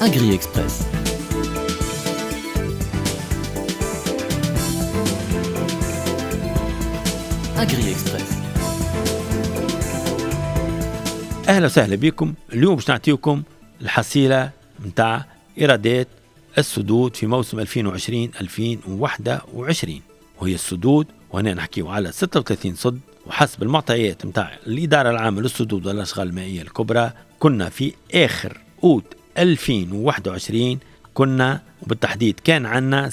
أجري إكسبرس. أجري إكسبرس. أهلا وسهلا بكم. اليوم باش نعطيكم الحصيلة متاع إيرادات السدود في موسم 2020-2021، وهي السدود، وهنا نحكيو على 36 صد. وحسب المعطيات متاع الإدارة العامة للسدود والأشغال المائية الكبرى، كنا في آخر أوت 2021 كنا وبالتحديد كان عنا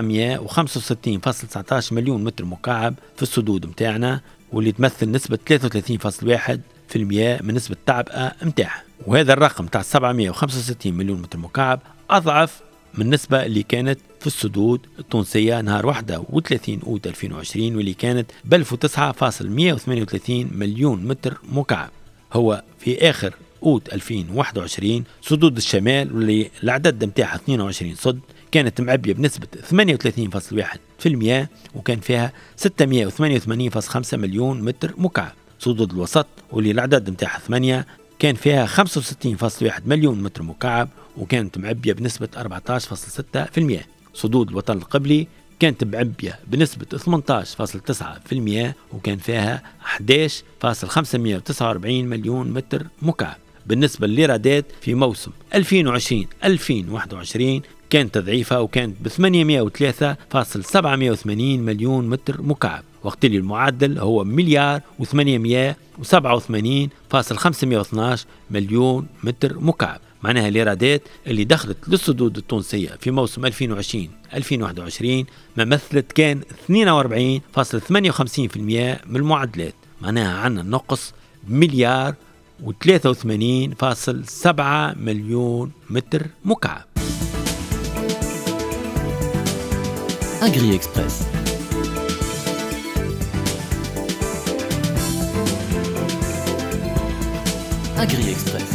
765.19 مليون متر مكعب في السدود متاعنا، واللي تمثل نسبة 33.1% من نسبة التعبئة متاعها. وهذا الرقم تاع 765 مليون متر مكعب أضعف من النسبة اللي كانت في السدود التونسية نهار 31 أوت 2020، واللي كانت ب 1009.138 مليون متر مكعب. هو في آخر أوت 2021 سدود الشمال واللي العدد متاعها 22 صد كانت معبية بنسبة 38.1%، وكان فيها 688.5 مليون متر مكعب. سدود الوسط واللي العدد متاعها 8 كان فيها 65.1 مليون متر مكعب، وكانت معبية بنسبة 14.6%. سدود الوطن القبلي كانت معبية بنسبة 18.9%، وكان فيها 11.549 مليون متر مكعب. بالنسبة للإيرادات في موسم 2020-2021 كانت تضعيفة، وكانت ب 803.780 مليون متر مكعب، وقت اللي المعدل هو 1,887.512 مليون متر مكعب. معناها الإيرادات اللي دخلت للسدود التونسية في موسم 2020-2021 ما مثلت كان 42.58% من المعدلات. معناها عنا نقص 1,083.7 مليون متر مكعب. أجري إكسبرس. أجري إكسبرس.